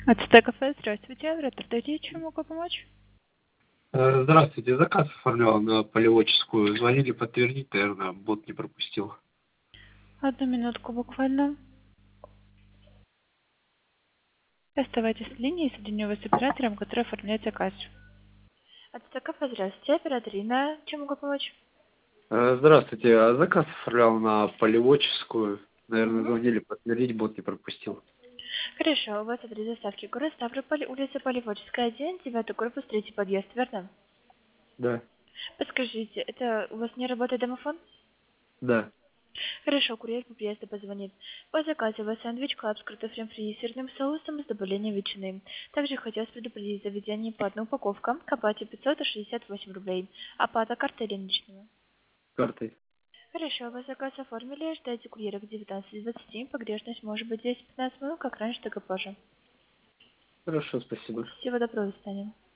АЦТ кафе, здравствуйте. Оператор, дайте, чем могу помочь? Здравствуйте, заказ оформлял на Полеводческую. Звонили подтвердить, наверное, бот не пропустил. Одну минутку буквально. Оставайтесь в линии, соединю вас с оператором, который оформляет заказ. АЦТ кафе, здравствуйте. Оператор Ирина, чем могу помочь? Здравствуйте, заказ оформлял на Полеводческую. Наверное, Угу. звонили подтвердить, бот не пропустил. Хорошо, у вас адрес доставки город Ставрополь, улица Полеводческая, 1, 9 корпус, 3 подъезд, верно? Да, Подскажите, это у вас не работает домофон? да. Хорошо, курьер по приезду позвонит. По заказу у вас сэндвич клаб с картофелем фри и сырным соусом с добавлением ветчины. Также хотелось предупредить заведение по одной упаковке к оплате 568 рублей. Оплата картой или наличными? Картой. Хорошо, вы заказ оформили, ждайте курьера к 19:20, погрешность может быть 10-15 минут, как раньше, так и позже. Хорошо, спасибо. Всего доброго, до свидания.